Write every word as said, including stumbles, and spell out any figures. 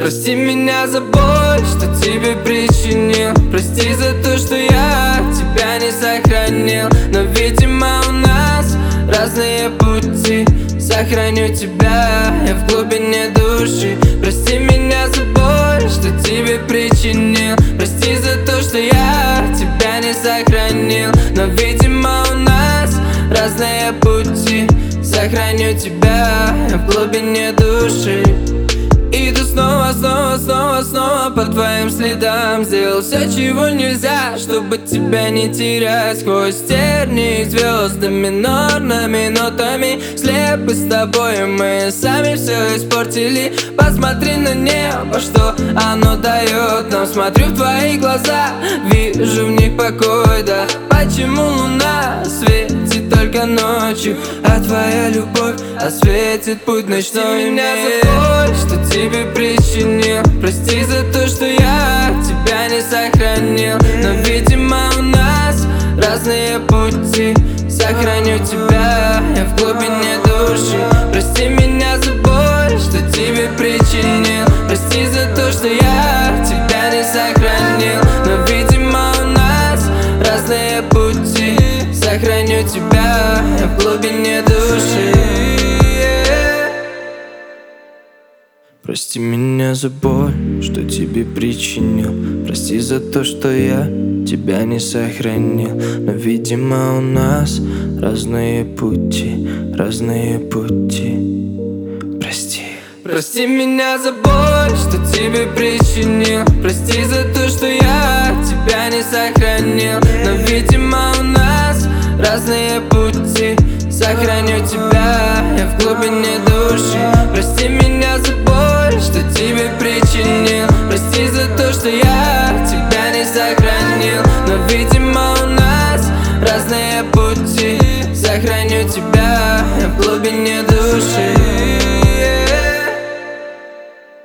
Прости меня за боль, что тебе причинил. Прости за то, что я тебя не сохранил. Но, видимо, у нас разные пути. Сохраню тебя я в глубине души. Прости меня за боль, что тебе причинил. Прости за то, что я тебя не сохранил. Но, видимо, у нас разные пути. Сохраню тебя я в глубине души. Иду снова, снова, снова, снова по твоим следам. Сделал все, чего нельзя, чтобы тебя не терять. Сквозь тернии звезды минорными нотами. Слепы с тобой, мы сами все испортили. Посмотри на небо, что оно дает нам. Смотрю в твои глаза, вижу в них покой, да. Почему луна светит только ночью, а твоя любовь осветит путь ночной? Меня за боль, что тебе причинил. Прости за то, что я тебя не сохранил. Но, видимо, у нас разные пути. Сохраню тебя я в глубине души. Прости меня за боль, что тебе причинил. Прости за то, что я тебя не сохранил. Но, видимо, у нас разные пути. Сохраню тебя я в глубине души. Прости меня за боль, что тебе причинил. Прости за то, что я тебя не сохранил. Но, видимо, у нас разные пути, разные пути. Прости. Прости меня за боль, что тебе причинил. Прости за то, что я тебя не сохранил. Но, видимо, у нас разные пути. Сохраню тебя я в глубине души. Прости меня за боль, что тебе причинил. Прости за то, что я тебя не сохранил. Но, видимо, у нас разные пути. Сохраню тебя я в глубине души.